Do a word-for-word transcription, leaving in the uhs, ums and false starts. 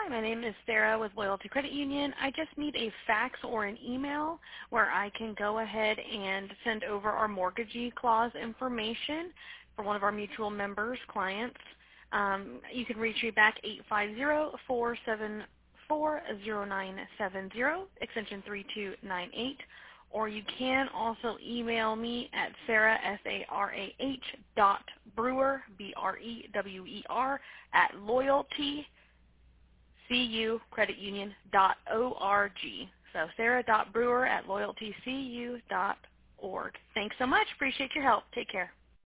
Hi, my name is Sarah with Loyalty Credit Union. I just need a fax or an email where I can go ahead and send over our mortgagee clause information for one of our mutual members, clients. Um, you can reach me back eight five zero, four seven four, zero nine seven zero, extension three two nine eight. Or you can also email me at Sarah, S A R A H, dot Brewer, B R E W E R, at loyalty c u credit union dot org. So sarah dot brewer at loyalty c u dot org. Thanks so much. Appreciate your help. Take care.